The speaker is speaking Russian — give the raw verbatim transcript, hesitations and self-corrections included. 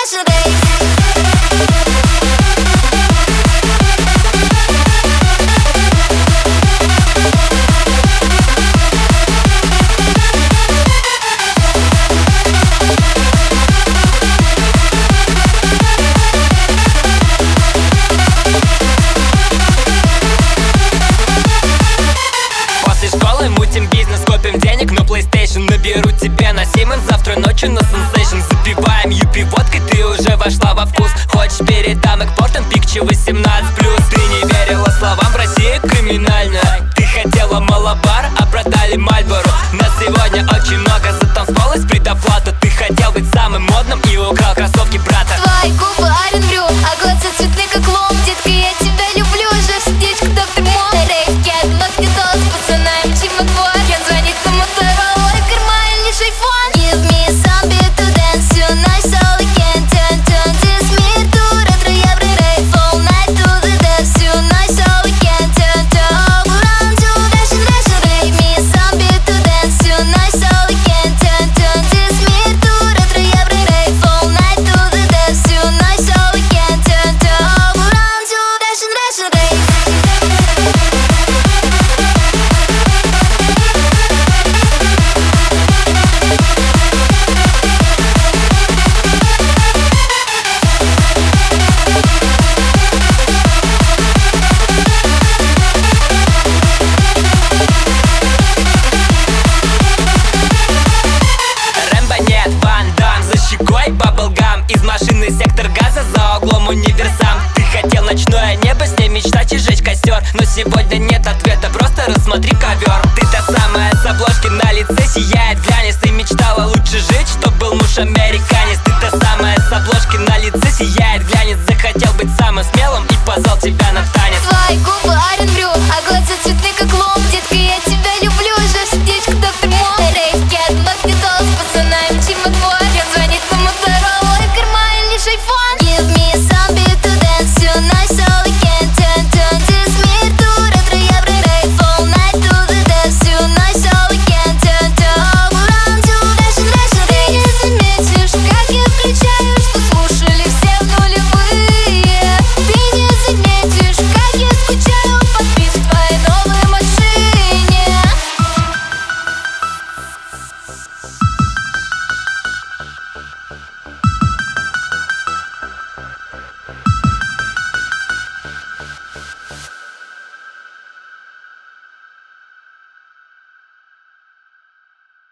Наберу тебя на Siemens завтра ночью на Sensation. Запиваем юпи водкой, ты уже вошла во вкус. Хочешь передам экспортом пикче восемнадцать плюс. Ты не верила словам, в России криминально. Ты хотела малобар, а продали Мальборо. Нас сегодня очень много, за танцпол из предоплата. Ты хотел быть самым модным и украл кроссовки брата. Твои губы Аренбрю, а глаза цветны как лом. Детка, я тебя люблю, же в сердечко доктор Мон. Рейки, вновь не то с пацанами, чему твой агент звонит на Моторола. Give me some beat to dance tonight, so we can turn, turn this me to retro. Я брейв all night to the dance tonight, so we can turn, turn all around to fashion, fashion. Give me some beat to dance tonight, so we can turn, turn this me to retro. Я брейв all night to the dance tonight, so we can turn, turn all around to fashion, fashion. Баблгам из машины сектор газа, за углом универсам. Ты хотел ночное небо, с ней мечтать и жечь костер. Но сегодня нет ответа, просто рассмотри ковер. Ты та самая с обложки, на лице сияет глянец. Ты мечтала лучше жить, чтоб был муж Америка.